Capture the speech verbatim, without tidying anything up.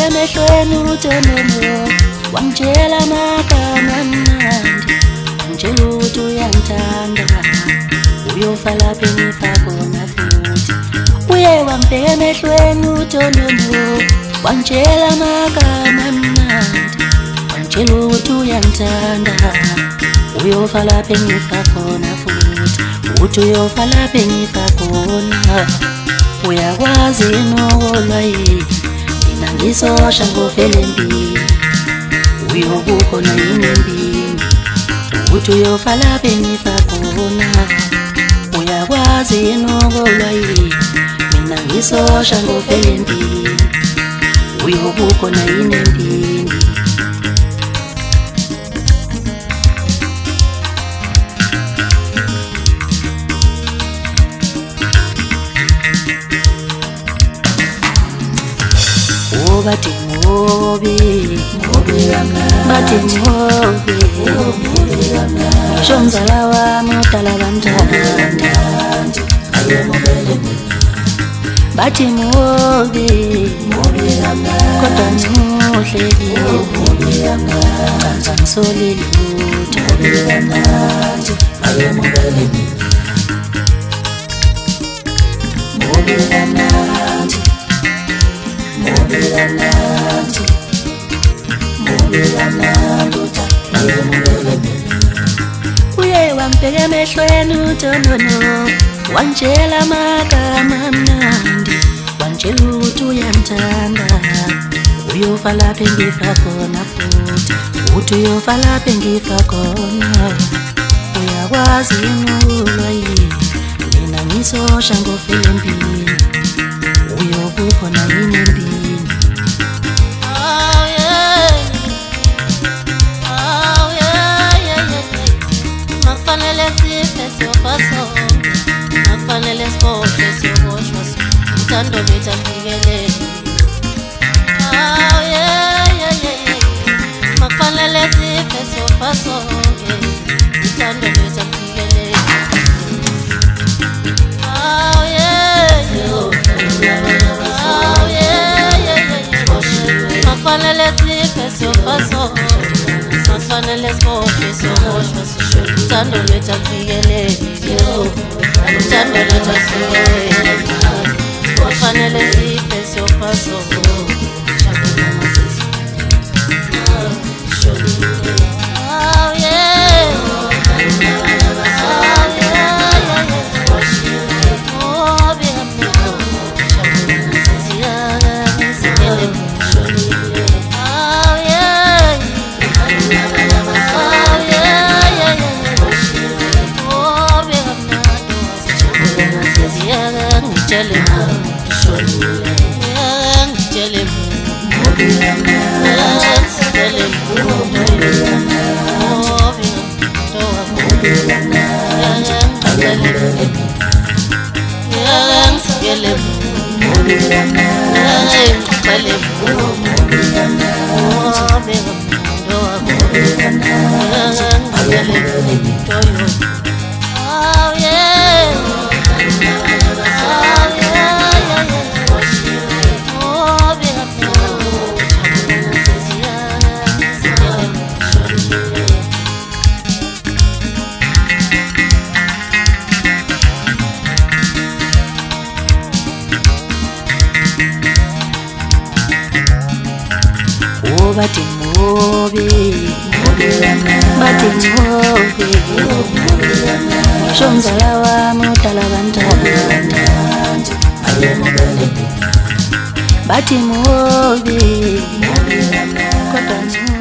emehlweni uTonono wangitshela amagama amnandi, wangitshela ukuthi uyangithanda, uyofa lapha engifa khona futhi. Uye wangibheka emehlweni uTonono wangitshela amagama amnandi, wangitshela ukuthi uyangithanda, uyofa lapha engifa khona futhi, uthi uyofa lapha engifa khona. Uyakwazi nokolwa yini mina ngisosha ngofele empini, uyokukhona yini empini, uthi uyofa lapha engifa khona. Uyakwazi nokolwa yini mina ngisosha ngofele empini, uyokukhona yini empini. Bathi ngobe bathi ngobe ngisho mzala wami udala kamnandi, bathi ngobe kodwa ngimuhle kanza ngisole lutho. Uye wangibheka emehlweni uTonono wangitshela amagama amnandi, wangitshela ukuthi uyangithanda, uyofa lapha engifa khona futhi, uthi uyofa lapha engifa khona. Uyakwazi nokolwa yini mina ngisosha ngofele empini, uyokukhona yini empini. Nakufanele sikhohlwe siyoboshwa uthando lwethu alufikelele. Awu yeyeyeye nakufanele sife siyofa sonke uthando lwethu alufikelele. Awu yeyeye awu yeyeye nakufanele sife siyofa sonke, nakufanele sikhohlwe siyoboshwa uthando lwethu alufikelele. Uthando lwethu alufikelele, kufanele sife siyofa sonke. Awu yeah, awu yeah, oh biyamneko siyaka sikele. Awu yeah, awu yeah, oh biyamneko siyaka ngitshele ngishonile, ngitshele bathi ngobe bathi ngobe ngisho mzala wami udala kamnandi, bathi ngobe kodwa